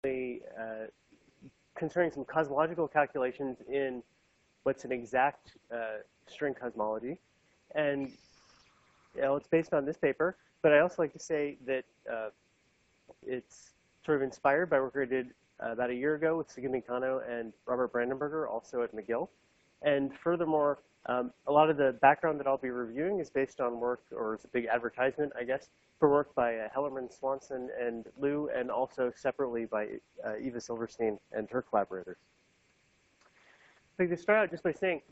concerning some cosmological calculations in what's an exact string cosmology. And it's based on this paper, but I also like to say that it's sort of inspired by work I did about a year ago with Sugimi Kano and Robert Brandenberger, also at McGill. And furthermore, a lot of the background that I'll be reviewing is based on work, or is a big advertisement, I guess, for work by Hellerman, Swanson, and Liu, and also separately by Eva Silverstein and her collaborators. So to start out just by saying,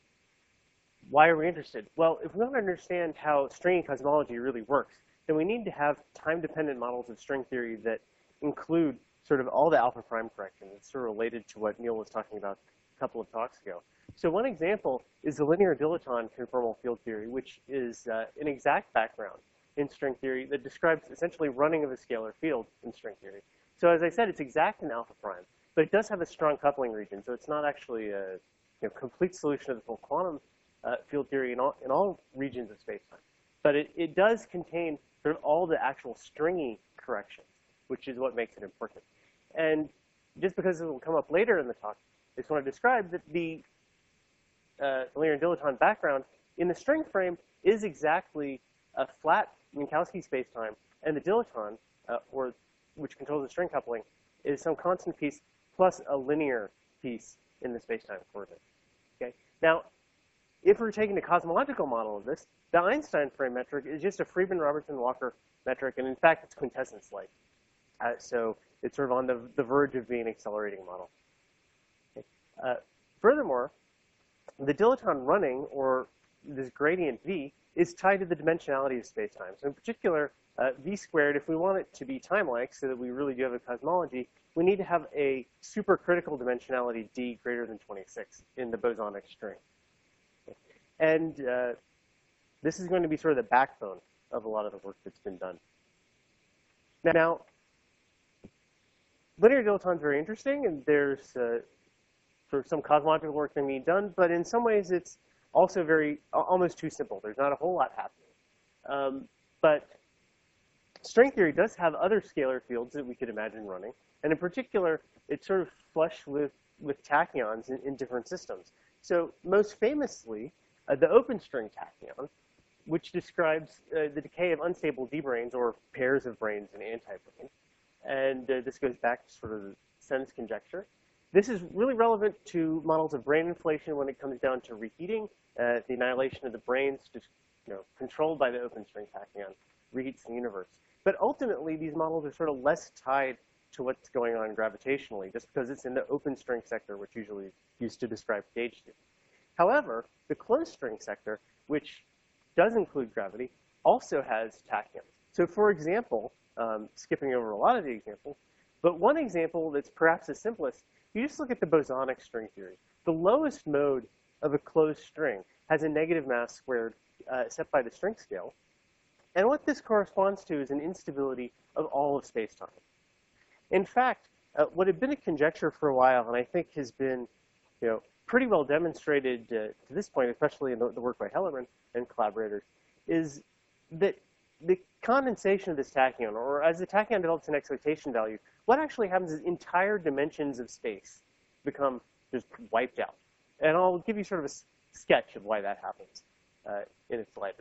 why are we interested? Well, if we want to understand how string cosmology really works, then we need to have time-dependent models of string theory that include sort of all the alpha prime corrections. It's sort of related to what Neil was talking about a couple of talks ago. So one example is the linear dilaton conformal field theory, which is an exact background in string theory that describes essentially running of a scalar field in string theory. So as I said, it's exact in alpha prime, but it does have a strong coupling region, so it's not actually a complete solution of the full quantum field theory in all regions of spacetime. But it does contain sort of all the actual stringy corrections, which is what makes it important. And just because it will come up later in the talk, I just want to describe that the linear dilaton background in the string frame is exactly a flat Minkowski spacetime, and the dilaton, which controls the string coupling, is some constant piece plus a linear piece in the spacetime coordinate. Okay? Now, if we're taking a cosmological model of this, the Einstein frame metric is just a Friedmann-Robertson-Walker metric, and in fact, it's quintessence-like. So it's sort of on the verge of being an accelerating model. Okay. Furthermore, the dilaton running, or this gradient V, is tied to the dimensionality of spacetime. So in particular, V squared, if we want it to be time-like so that we really do have a cosmology, we need to have a supercritical dimensionality D greater than 26 in the bosonic string. Okay. And this is going to be sort of the backbone of a lot of the work that's been done. Now, linear dilaton is very interesting, and there's sort of some cosmological work that can be done, but in some ways it's also almost too simple. There's not a whole lot happening. But string theory does have other scalar fields that we could imagine running, and in particular, it's sort of flush with tachyons in different systems. So most famously, the open string tachyon, which describes the decay of unstable d-branes, or pairs of branes in antibrane. And this goes back to sort of the Sen's conjecture. This is really relevant to models of brane inflation when it comes down to reheating. The annihilation of the branes, just controlled by the open string tachyon, reheats the universe. But ultimately, these models are sort of less tied to what's going on gravitationally, just because it's in the open string sector, which usually is used to describe gauge theory. However, the closed string sector, which does include gravity, also has tachyons. So for example, skipping over a lot of the examples, but one example that's perhaps the simplest, you just look at the bosonic string theory. The lowest mode of a closed string has a negative mass squared set by the string scale. And what this corresponds to is an instability of all of spacetime. In fact, what had been a conjecture for a while, and I think has been pretty well demonstrated to this point, especially in the work by Hellerman and collaborators, is that the condensation of this tachyon, or as the tachyon develops an excitation value, what actually happens is entire dimensions of space become just wiped out. And I'll give you sort of a sketch of why that happens in its later.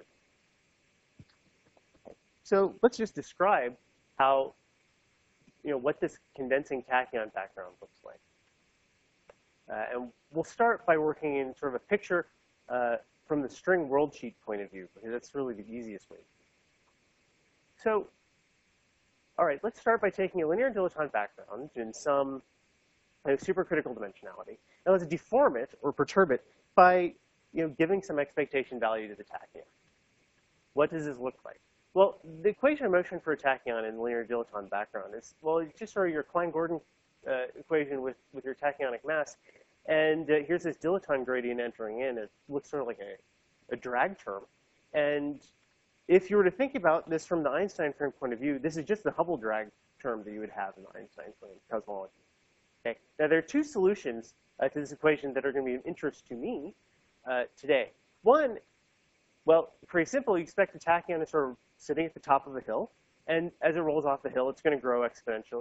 So let's just describe how, what this condensing tachyon background looks like. And we'll start by working in sort of a picture from the string world sheet point of view, because that's really the easiest way. So, all right, let's start by taking a linear dilaton background in some supercritical dimensionality. Now let's deform it or perturb it by giving some expectation value to the tachyon. What does this look like? Well, the equation of motion for a tachyon in the linear dilaton background is, well, it's just sort of your Klein-Gordon equation with your tachyonic mass. And here's this dilaton gradient entering in. It looks sort of like a drag term. And if you were to think about this from the Einstein frame point of view, this is just the Hubble drag term that you would have in the Einstein frame cosmology. Okay. Now, there are two solutions to this equation that are going to be of interest to me today. One, well, pretty simple. You expect the tachyon is sort of sitting at the top of a hill. And as it rolls off the hill, it's going to grow exponentially.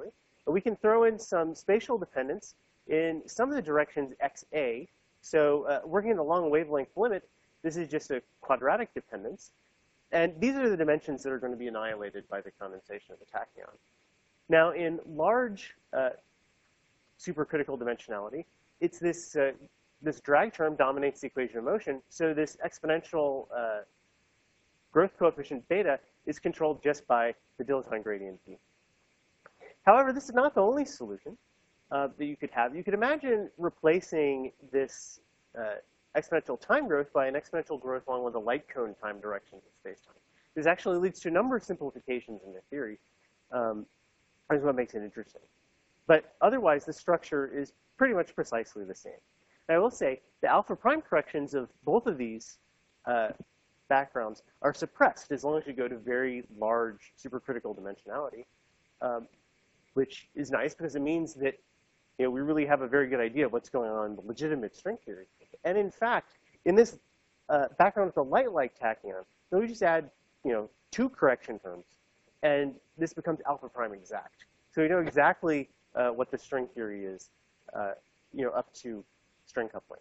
we can throw in some spatial dependence in some of the directions xa. So working in the long wavelength limit, this is just a quadratic dependence. And these are the dimensions that are going to be annihilated by the condensation of the tachyon. Now, in large supercritical dimensionality, it's this, this drag term dominates the equation of motion. So this exponential growth coefficient beta is controlled just by the dilaton gradient b. However, this is not the only solution that you could have. You could imagine replacing this exponential time growth by an exponential growth along with the light cone time directions of space-time. This actually leads to a number of simplifications in the theory, is what makes it interesting. But otherwise, the structure is pretty much precisely the same. And I will say the alpha prime corrections of both of these backgrounds are suppressed as long as you go to very large supercritical dimensionality, which is nice because it means that we really have a very good idea of what's going on in the legitimate string theory. And in fact, in this background with a light-like tachyon, then we just add 2 correction terms, and this becomes alpha prime exact. So we know exactly what the string theory is, up to string coupling.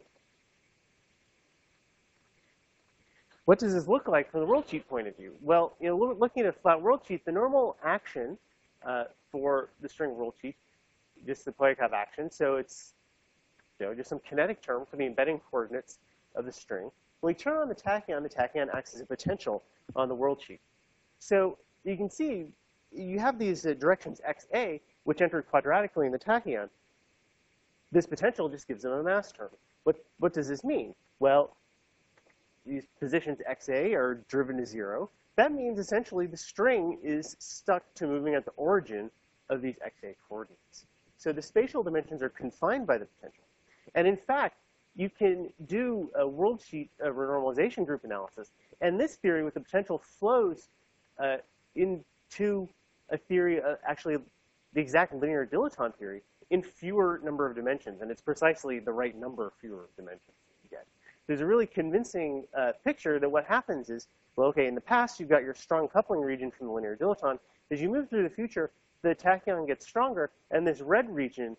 What does this look like from the worldsheet point of view? Well, looking at a flat worldsheet, the normal action for the string worldsheet, just the Poiakov action, so it's just some kinetic term for the embedding coordinates of the string. When we turn on the tachyon acts as a potential on the worldsheet. So you can see you have these directions xa, which enter quadratically in the tachyon. This potential just gives them a mass term. What does this mean? Well, these positions xa are driven to 0. That means essentially the string is stuck to moving at the origin of these xa coordinates. So the spatial dimensions are confined by the potential. And in fact, you can do a worldsheet renormalization group analysis, and this theory with the potential flows into a theory, actually the exact linear dilaton theory, in fewer number of dimensions, and it's precisely the right number of fewer dimensions that you get. There's a really convincing picture that what happens is, well, okay, in the past you've got your strong coupling region from the linear dilaton. As you move through the future, the tachyon gets stronger, and this red region,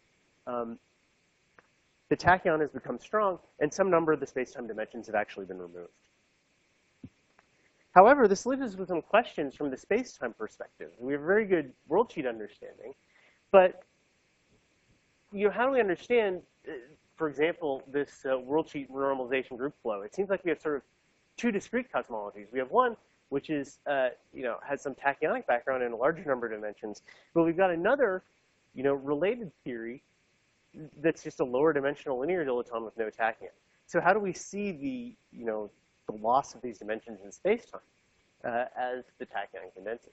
the tachyon has become strong, and some number of the space-time dimensions have actually been removed. However, this leaves us with some questions from the space-time perspective. We have a very good worldsheet understanding, but how do we understand, for example, this worldsheet renormalization group flow? It seems like we have sort of 2 discrete cosmologies. We have one which is, has some tachyonic background in a larger number of dimensions, but we've got another, related theory that's just a lower dimensional linear dilaton with no tachyon. So how do we see the loss of these dimensions in space-time as the tachyon condenses?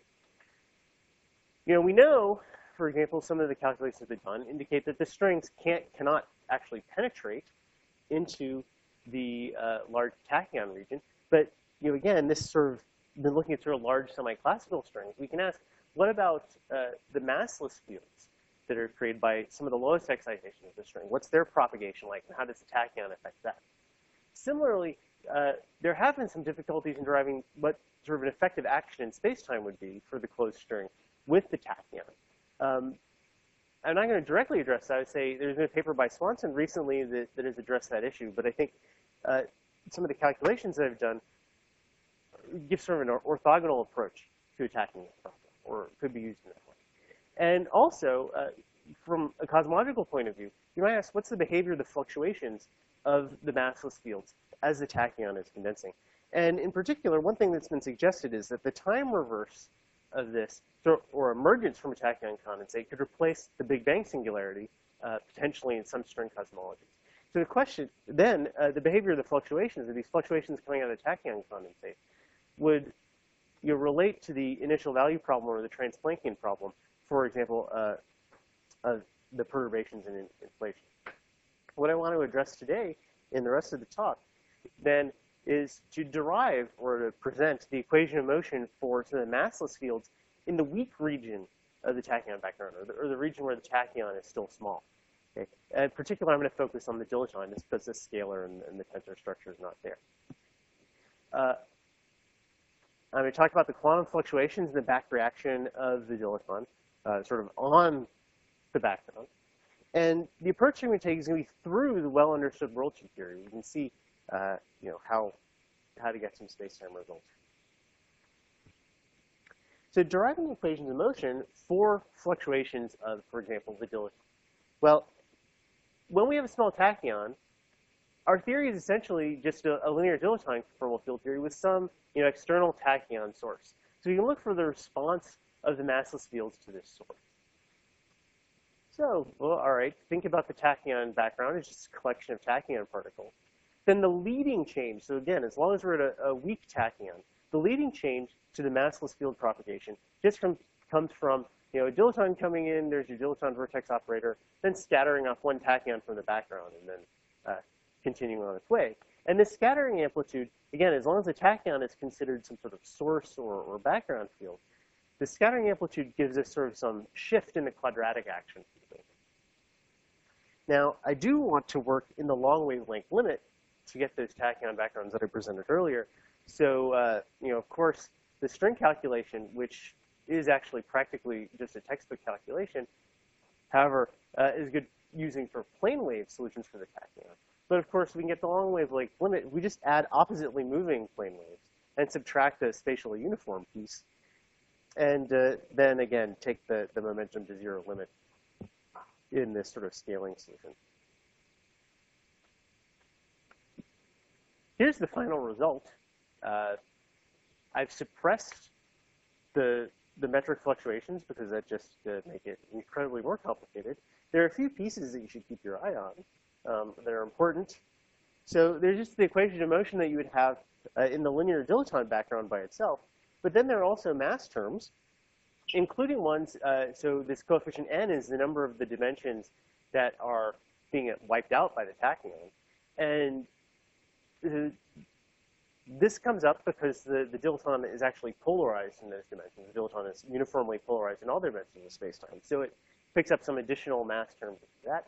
We know, for example, some of the calculations that have been done indicate that the strings cannot actually penetrate into the large tachyon region. But again, this sort of been looking at sort of large semi-classical strings. We can ask, what about the massless fields that are created by some of the lowest excitation of the string? What's their propagation like, and how does the tachyon affect that? Similarly, there have been some difficulties in deriving what sort of an effective action in space-time would be for the closed string with the tachyon. I'm not going to directly address that. I would say there's been a paper by Swanson recently that has addressed that issue, but I think some of the calculations that I've done give sort of an orthogonal approach to attacking this problem, or could be used in that way. And also, from a cosmological point of view, you might ask, what's the behavior of the fluctuations of the massless fields as the tachyon is condensing? And in particular, one thing that's been suggested is that the time reverse of this, or emergence from a tachyon condensate, could replace the Big Bang singularity, potentially in some string cosmologies. So the question, then, the behavior of the fluctuations, of these fluctuations coming out of the tachyon condensate, would relate to the initial value problem or the Trans-Planckian problem, for example, of the perturbations in inflation. What I want to address today in the rest of the talk, then, is to derive or to present the equation of motion for some of the massless fields in the weak region of the tachyon background, or the region where the tachyon is still small. Okay? In particular, I'm going to focus on the dilaton, just because the scalar and the tensor structure is not there. I'm going to talk about the quantum fluctuations and the back reaction of the dilaton, sort of on the background. And the approach we're going to take is going to be through the well-understood worldsheet theory. We can see, how to get some space-time results. So deriving equations of motion for fluctuations of, for example, the dilaton. Well, when we have a small tachyon, our theory is essentially just a linear dilaton conformal field theory with some external tachyon source. So we can look for the response of the massless fields to this source. So, well, all right, think about the tachyon background as just a collection of tachyon particles. Then the leading change, so again, as long as we're at a weak tachyon, the leading change to the massless field propagation just comes from a dilaton coming in, there's your dilaton vertex operator, then scattering off one tachyon from the background, and then continuing on its way. And this scattering amplitude, again, as long as the tachyon is considered some sort of source or background field, the scattering amplitude gives us sort of some shift in the quadratic action. Now, I do want to work in the long wavelength limit to get those tachyon backgrounds that I presented earlier. So, of course, the string calculation, which is actually practically just a textbook calculation, however, is good using for plane wave solutions for the tachyon. But of course, we can get the long wavelength limit. We just add oppositely moving plane waves and subtract the spatially uniform piece. And then, again, take the momentum to zero limit in this sort of scaling solution. Here's the final result. I've suppressed the metric fluctuations because that just make it incredibly more complicated. There are a few pieces that you should keep your eye on that are important. So there's just the equation of motion that you would have in the linear dilaton background by itself. But then there are also mass terms, including ones, so this coefficient n is the number of the dimensions that are being wiped out by the tachyon. And this comes up because the dilaton is actually polarized in those dimensions. The dilaton is uniformly polarized in all dimensions of space-time. So it picks up some additional mass terms of that.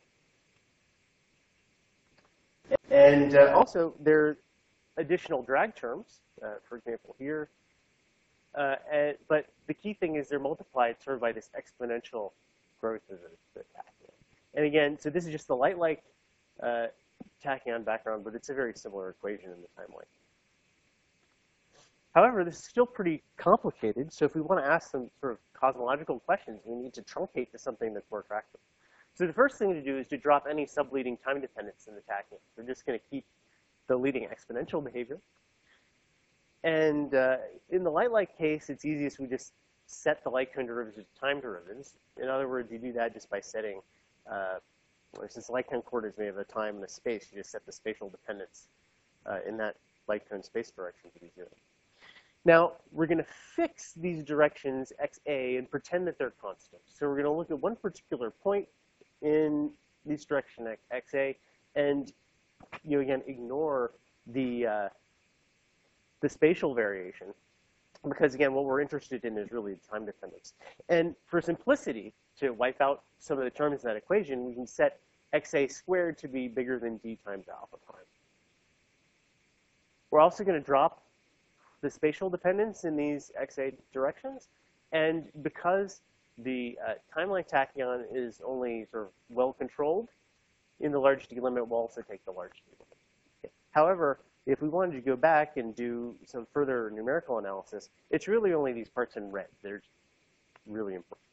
And also, there are additional drag terms, for example, here. But the key thing is they're multiplied sort of by this exponential growth of the tachyon. And again, so this is just the light-like tachyon background, but it's a very similar equation in the time-like. However, this is still pretty complicated, so if we want to ask some sort of cosmological questions, we need to truncate to something that's more attractive. So the first thing to do is to drop any subleading time dependence in the tachyon. We're just going to keep the leading exponential behavior. And in the light-like case, it's easiest we just set the light cone derivatives to time derivatives. In other words, you do that just by setting, since light cone coordinates may have a time and a space, you just set the spatial dependence in that light cone space direction to be 0. Now, we're going to fix these directions xa and pretend that they're constant. So we're going to look at one particular point in this direction xa and again ignore the spatial variation, because again what we're interested in is really time dependence. And for simplicity, to wipe out some of the terms in that equation, we can set xa squared to be bigger than d times alpha prime. We're also going to drop the spatial dependence in these xa directions, and because the time-like tachyon is only sort of well-controlled in the large D limit, we'll also take the large D limit. Okay. However, if we wanted to go back and do some further numerical analysis, it's really only these parts in red. They're really important.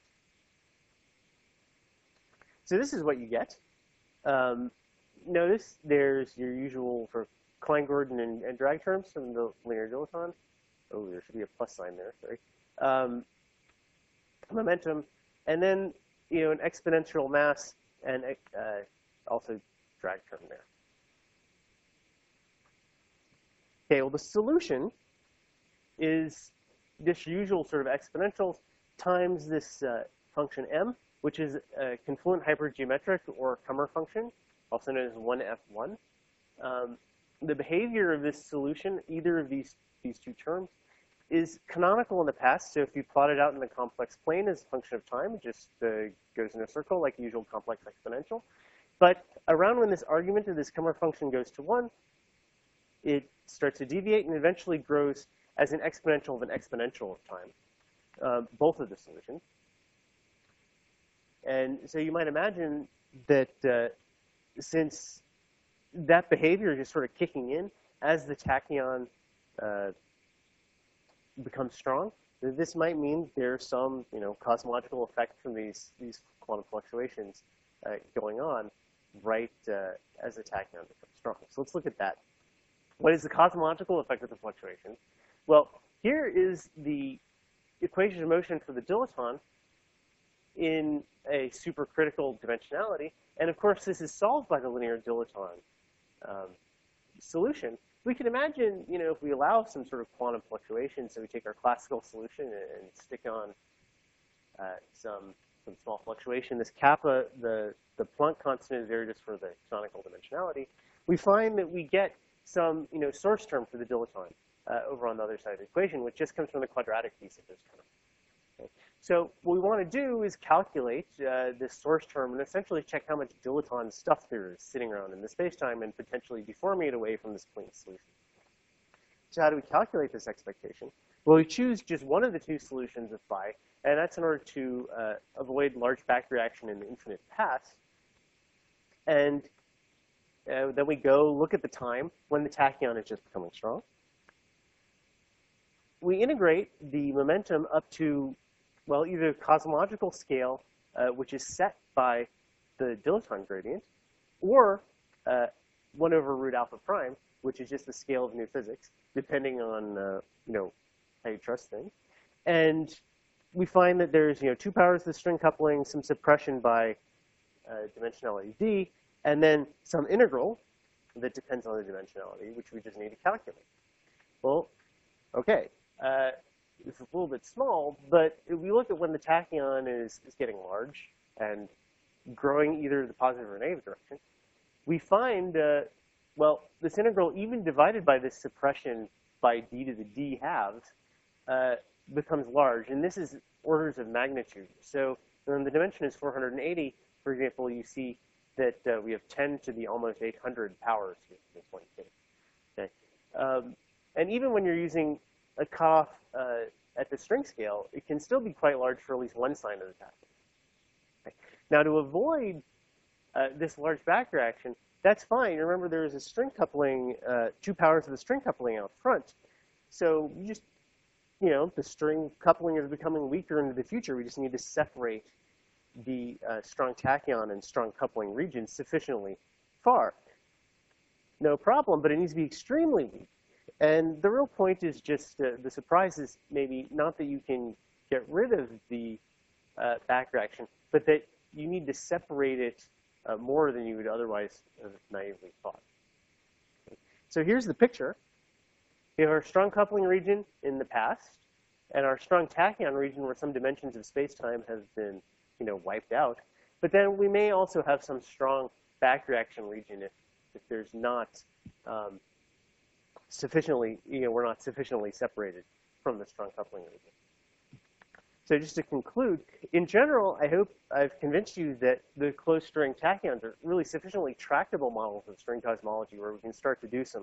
So this is what you get. Notice there's your usual sort of Klein-Gordon and drag terms from the linear dilaton. Oh, there should be a plus sign there, sorry. Momentum, and then an exponential mass, and also drag term there. Okay, well the solution is this usual sort of exponentials times this function m, which is a confluent hypergeometric or Kummer function, also known as 1f1. The behavior of this solution, either of these two terms, is canonical in the past. So if you plot it out in the complex plane as a function of time, it just goes in a circle like the usual complex exponential. But around when this argument of this Kummer function goes to 1, it starts to deviate and eventually grows as an exponential of an exponential of time, both of the solutions. And so you might imagine that since that behavior is just sort of kicking in as the tachyon becomes strong, this might mean there's some, cosmological effect from these quantum fluctuations going on right as the tachyon becomes strong. So let's look at that. What is the cosmological effect of the fluctuations? Well, here is the equation of motion for the dilaton in a supercritical dimensionality. And of course, this is solved by the linear dilaton solution. We can imagine, if we allow some sort of quantum fluctuation, so we take our classical solution and stick on some small fluctuation. This kappa, the Planck constant is there just for the canonical dimensionality. We find that we get some, source term for the dilaton over on the other side of the equation, which just comes from the quadratic piece of this term. Okay. So what we want to do is calculate this source term and essentially check how much dilaton stuff there is sitting around in the spacetime and potentially deforming it away from this clean solution. So how do we calculate this expectation? Well, we choose just one of the two solutions of phi, and that's in order to avoid large back reaction in the infinite paths. And then we go look at the time when the tachyon is just becoming strong. We integrate the momentum up to, well, either cosmological scale, which is set by the dilaton gradient, or 1 over root alpha prime, which is just the scale of new physics, depending on, how you trust things. And we find that there's, 2 powers of the string coupling, some suppression by dimensionality d, and then some integral that depends on the dimensionality, which we just need to calculate. Well, okay. It's a little bit small, but if we look at when the tachyon is getting large and growing either the positive or negative direction, we find, well, this integral, even divided by this suppression by d to the d halves, becomes large. And this is orders of magnitude. So when the dimension is 480, for example, you see that we have 10 to the almost 800 powers here in this one case. Okay. And even when you're using a cutoff at the string scale, it can still be quite large for at least one sign of the tachyon. Okay. Now, to avoid this large back reaction, that's fine. Remember, there is a string coupling, 2 powers of the string coupling out front. So you just, the string coupling is becoming weaker into the future. We just need to separate the strong tachyon and strong coupling regions sufficiently far. No problem, but it needs to be extremely weak. And the real point is just, the surprise is maybe not that you can get rid of the back reaction, but that you need to separate it more than you would otherwise have naively thought. So here's the picture. We have our strong coupling region in the past, and our strong tachyon region where some dimensions of space-time have been, wiped out. But then we may also have some strong back reaction region if there's not sufficiently, we're not sufficiently separated from the strong coupling region. So just to conclude, in general, I hope I've convinced you that the closed string tachyons are really sufficiently tractable models of string cosmology where we can start to do some,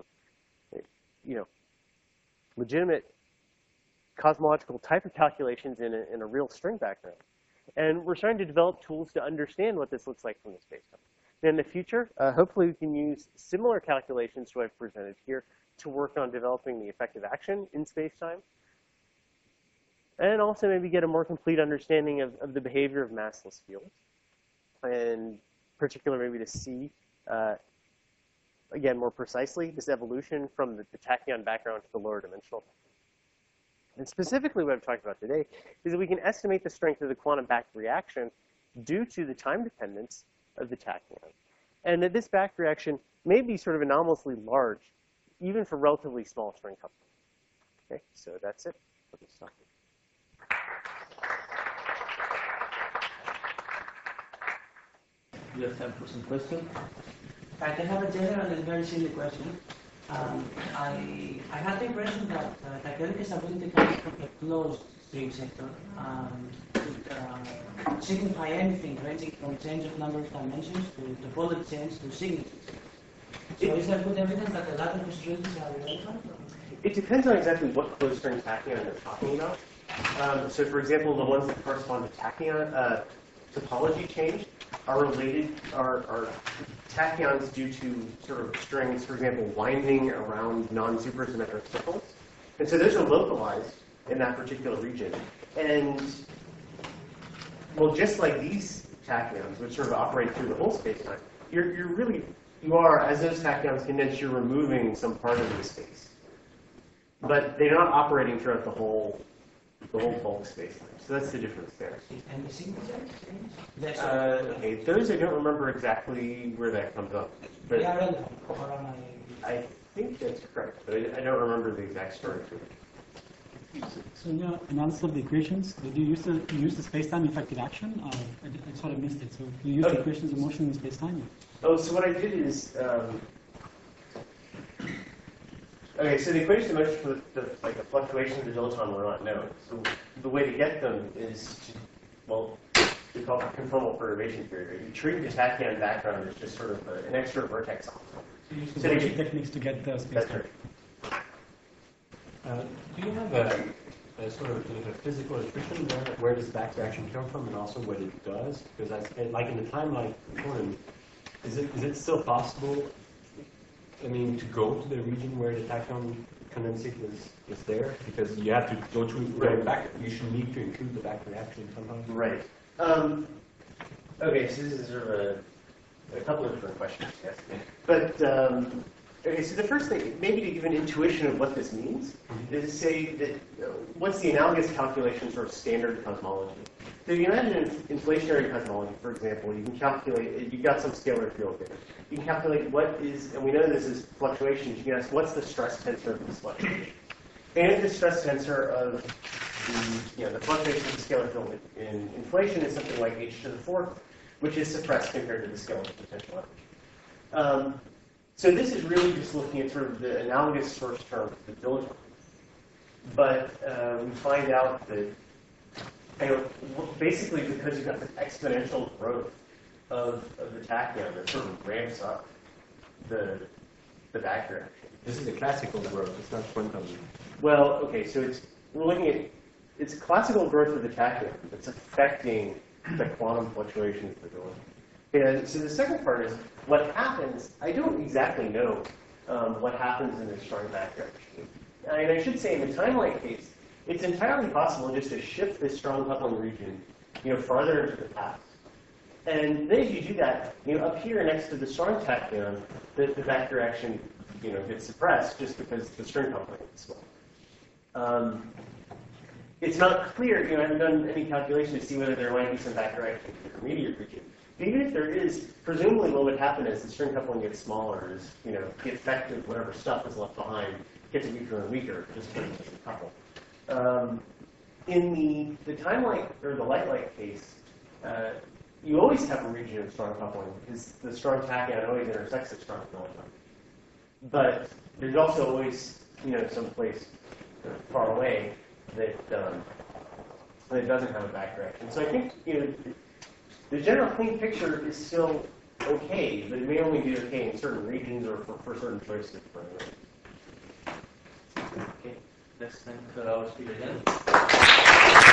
legitimate cosmological type of calculations in a real string background. And we're starting to develop tools to understand what this looks like from the spacetime. In the future, hopefully we can use similar calculations to what I've presented here to work on developing the effective action in spacetime, and also maybe get a more complete understanding of the behavior of massless fields, and particularly maybe to see, again, more precisely, this evolution from the tachyon background to the lower dimensional. And specifically what I've talked about today is that we can estimate the strength of the quantum back reaction due to the time dependence of the tachyon, and that this back reaction may be sort of anomalously large, even for relatively small string coupling. Okay, so that's it. Let me stop here. You have time for some questions? I can have a general and very silly question. I had the impression that tachyonic stability comes from a closed string sector. Could signify anything ranging from change of number of dimensions to topology change to signatures. So is there good evidence that the latter possibilities are relevant? It depends on exactly what closed string tachyon they're talking about. So for example, the ones that correspond to tachyon, topology change are related, are tachyons due to sort of strings, for example, winding around non-supersymmetric circles. And so those are localized in that particular region. And, well, just like these tachyons, which sort of operate through the whole space-time, you are, as those tachyons condense, you're removing some part of the space. But they're not operating throughout the whole bulk space-time. So that's the difference there. And the signatures? Okay, those I don't remember exactly where that comes up. But They are relevant. Or am I think that's correct, but I don't remember the exact story to it. So in your analysis of the equations, did you use the space-time effective action? I sort of missed it. So you use the equations of motion in space-time? Oh, so what I did is, okay, so the equation of motion for the fluctuations of the dilaton were not known. So the way to get them is to, well, we call it conformal perturbation theory. Right? You treat the tachyon background as just sort of an extra vertex on So you use So the they motion get- techniques to get the That's space-time. right. Do you have a sort of a physical description where does the back reaction come from, and also what it does? Because like in the timeline quantum, is it still possible? I mean, to go to the region where the tachyon condensate is there, because you have to go through going back. You should need to include the back reaction somehow. Right. Okay, so this is sort of a couple of different questions, yes. But, okay, so the first thing, maybe to give an intuition of what this means, is to say that what's the analogous calculation for standard cosmology? So you imagine inflationary cosmology, for example, you can calculate, you've got some scalar field there. You can calculate what is, and we know this is fluctuations, you can ask what's the stress tensor of this fluctuation? And the stress tensor of the fluctuation of the scalar field in inflation is something like h to the fourth, which is suppressed compared to the scalar potential energy. So this is really just looking at sort of the analogous first term of the dilaton. But we find out that basically because you've got this exponential growth of the tachyon that sort of ramps up the back reaction. This is the classical growth. It's not quantum. Well, okay, so we're looking at it's classical growth of the tachyon that's affecting the quantum fluctuations of the dilaton. And so the second part is what happens. I don't exactly know what happens in this strong back reaction. And I should say in the timeline case, it's entirely possible just to shift this strong coupling region, farther into the past. And then if you do that, up here next to the strong tachyon, the back reaction, gets suppressed just because the string coupling is small. It's not clear, I haven't done any calculation to see whether there might be some back reaction in the intermediate region. But even if there is, presumably what would happen is the string coupling gets smaller, is, the effect of whatever stuff is left behind gets weaker and weaker, just because it's a couple. In the timeline, or the light case, you always have a region of strong coupling, because the strong tachyon always intersects the strong dilaton. But there's also always, some place far away that doesn't have a back reaction. So I think, the general clean picture is still okay, but it may only be okay in certain regions or for certain choices. Okay, next time, I'll speak again.